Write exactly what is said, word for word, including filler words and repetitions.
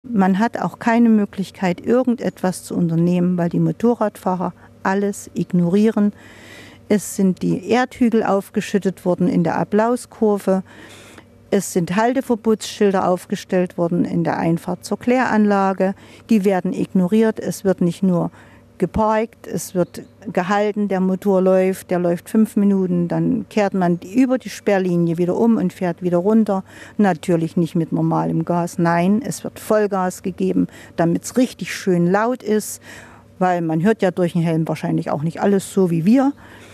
Man hat auch keine Möglichkeit, irgendetwas zu unternehmen, weil die Motorradfahrer alles ignorieren. Es sind die Erdhügel aufgeschüttet worden in der Applauskurve. Es sind Halteverbotsschilder aufgestellt worden in der Einfahrt zur Kläranlage. Die werden ignoriert. Es wird nicht nur geparkt, es wird gehalten, der Motor läuft, der läuft fünf Minuten, dann kehrt man über die Sperrlinie wieder um und fährt wieder runter. Natürlich nicht mit normalem Gas, nein, es wird Vollgas gegeben, damit es richtig schön laut ist, weil man hört ja durch den Helm wahrscheinlich auch nicht alles so wie wir.